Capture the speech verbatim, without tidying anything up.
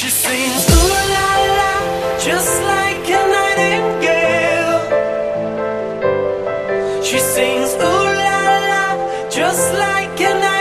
She sings ooh la la, just like a nightingale. She sings ooh la la, just like a nightingale.